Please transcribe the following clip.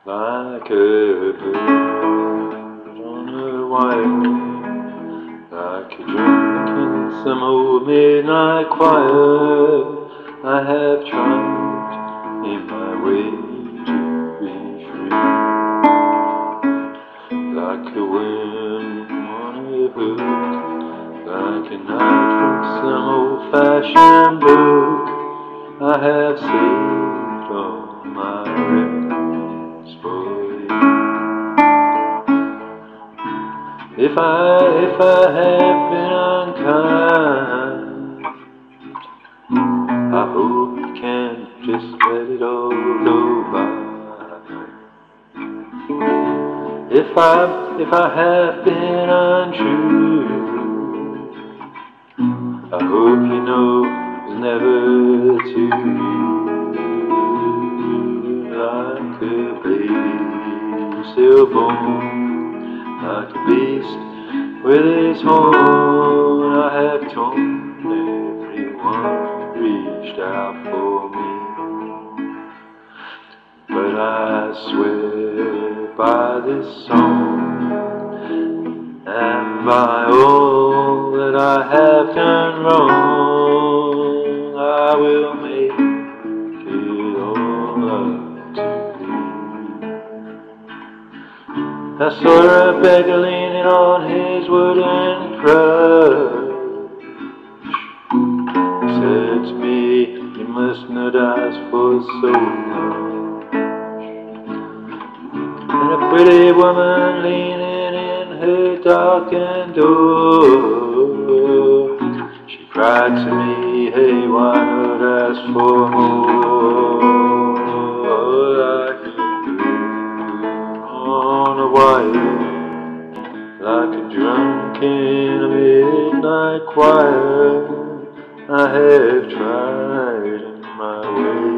like a bird on a wire, like a drunk in some old midnight choir. I have tried in my way to be free, like a worm on a hook, like a knight from some old-fashioned book. I have saved all my records for you. If I have been unkind, I hope you can just let it all go by. If I have been untrue, I hope you know it's never to you. Like a baby stillborn, like a beast with his horn, I have torn everyone who reached out for me. But I swear by this song and by all that I have done wrong, I will make it all up to thee. I saw a beggar leaning on his wooden crutch. He said to me, you must not ask for so much. And a pretty woman leaning in her darkened door, she cried to me, hey, why not ask for more? Like a bird on a wire, like a drunk in a midnight choir, I have tried in my way